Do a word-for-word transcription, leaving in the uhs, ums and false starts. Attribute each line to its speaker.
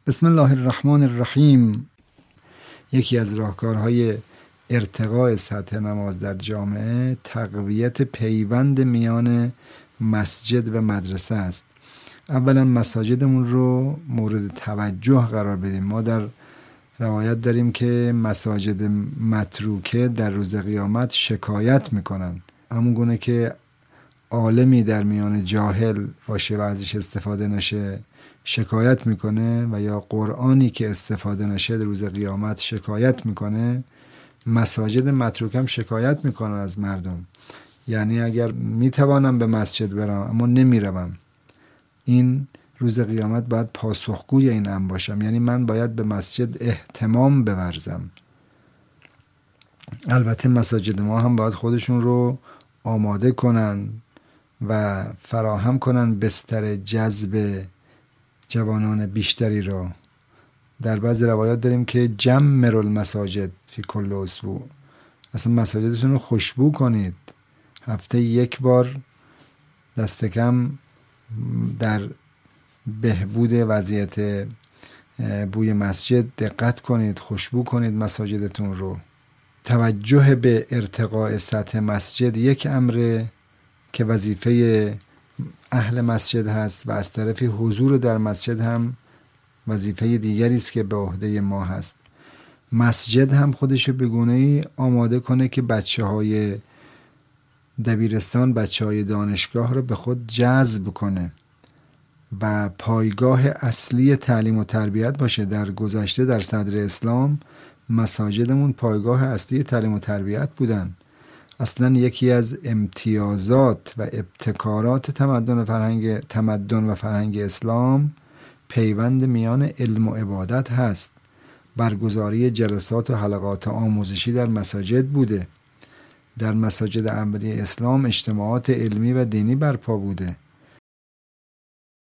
Speaker 1: بسم الله الرحمن الرحیم. یکی از راهکارهای ارتقاء سطح نماز در جامعه تقویت پیوند میان مسجد و مدرسه است. اولا مساجدمون رو مورد توجه قرار بدیم. ما در روایت داریم که مساجد متروکه در روز قیامت شکایت میکنن، همون گونه که عالمی در میان جاهل باشه و ازش استفاده نشه شکایت میکنه، و یا قرآنی که استفاده نشه در روز قیامت شکایت میکنه، مساجد متروک هم شکایت میکنن از مردم. یعنی اگر میتوانم به مسجد برم اما نمیروم، این روز قیامت باید پاسخگوی این امر باشم. یعنی من باید به مسجد اهتمام بورزم. البته مساجد ما هم باید خودشون رو آماده کنن و فراهم کنن بستر جذب جوانان بیشتری را. در بعضی روایات داریم که جمر المساجد فی کل اسبوع، اصلا مساجدتون رو خوشبو کنید، هفته یک بار دست کم در بهبود وضعیت بوی مسجد دقت کنید، خوشبو کنید مساجدتون رو. توجه به ارتقاء سطح مسجد یک امر که وظیفه اهل مسجد هست و از طرفی حضور در مسجد هم وظیفه دیگری است که به عهده ما هست. مسجد هم خودشو به گونه‌ای آماده کنه که بچه های دبیرستان، بچه های دانشگاه رو به خود جذب کنه و پایگاه اصلی تعلیم و تربیت باشه. در گذشته در صدر اسلام مساجدمون پایگاه اصلی تعلیم و تربیت بودن. اصلا یکی از امتیازات و ابتکارات تمدن و فرهنگ تمدن و فرهنگ اسلام پیوند میان علم و عبادت هست. برگزاری جلسات و حلقات آموزشی در مساجد بوده. در مساجد اولیه اسلام اجتماعات علمی و دینی برپا بوده.